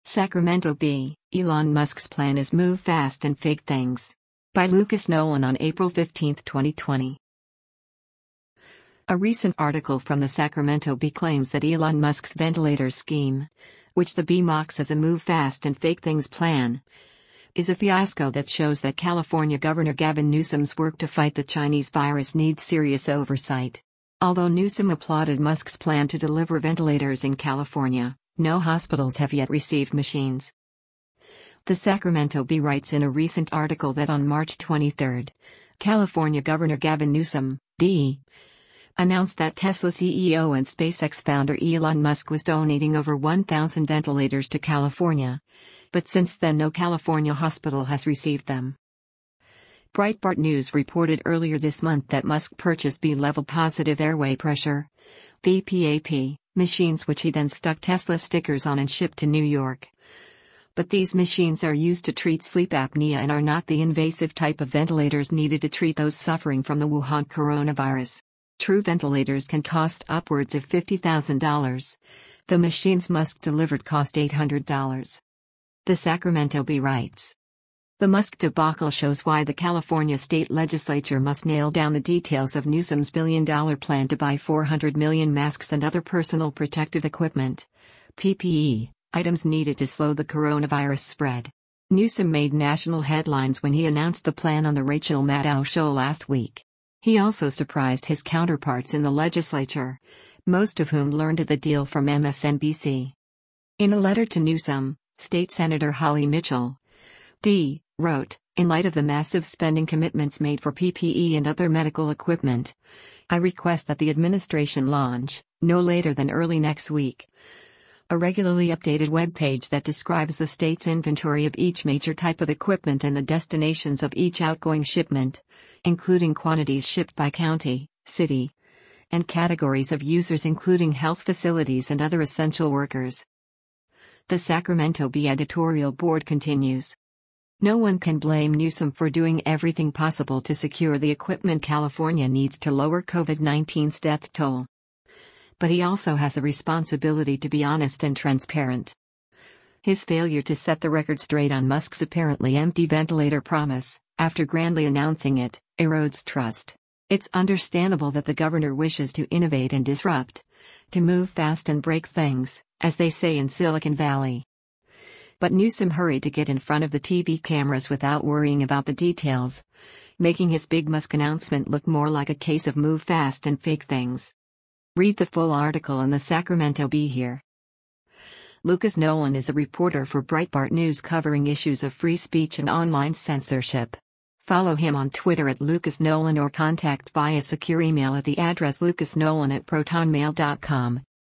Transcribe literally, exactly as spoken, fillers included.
Sacramento Bee, Elon Musk's plan is move fast and fake things. By Lucas Nolan on April fifteenth, twenty twenty. A recent article from the Sacramento Bee claims that Elon Musk's ventilator scheme, which the Bee mocks as a move fast and fake things plan, is a fiasco that shows that California Governor Gavin Newsom's work to fight the Chinese virus needs serious oversight. Although Newsom applauded Musk's plan to deliver ventilators in California, no hospitals have yet received machines. The Sacramento Bee writes in a recent article that on March twenty-third, California Governor Gavin Newsom, D, announced that Tesla C E O and SpaceX founder Elon Musk was donating over one thousand ventilators to California, but since then no California hospital has received them. Breitbart News reported earlier this month that Musk purchased B-level positive airway pressure (B P A P) machines which he then stuck Tesla stickers on and shipped to New York. But these machines are used to treat sleep apnea and are not the invasive type of ventilators needed to treat those suffering from the Wuhan coronavirus. True ventilators can cost upwards of fifty thousand dollars. The machines Musk delivered cost eight hundred dollars. The Sacramento Bee writes, "The Musk debacle shows why the California state legislature must nail down the details of Newsom's billion-dollar plan to buy four hundred million masks and other personal protective equipment, P P E, items needed to slow the coronavirus spread." Newsom made national headlines when he announced the plan on the Rachel Maddow show last week. He also surprised his counterparts in the legislature, most of whom learned of the deal from M S N B C. In a letter to Newsom, State Senator Holly Mitchell, D, wrote, "In light of the massive spending commitments made for P P E and other medical equipment, I request that the administration launch, no later than early next week, a regularly updated web page that describes the state's inventory of each major type of equipment and the destinations of each outgoing shipment, including quantities shipped by county, city, and categories of users including health facilities and other essential workers." The Sacramento Bee editorial board continues, "No one can blame Newsom for doing everything possible to secure the equipment California needs to lower COVID nineteen's death toll. But he also has a responsibility to be honest and transparent. His failure to set the record straight on Musk's apparently empty ventilator promise, after grandly announcing it, erodes trust. It's understandable that the governor wishes to innovate and disrupt, to move fast and break things, as they say in Silicon Valley. But Newsom hurried to get in front of the T V cameras without worrying about the details, making his big Musk announcement look more like a case of move fast and fake things." Read the full article in the Sacramento Bee here. Lucas Nolan is a reporter for Breitbart News covering issues of free speech and online censorship. Follow him on Twitter at Lucas Nolan or contact via secure email at the address lucasnolan at protonmail dot com.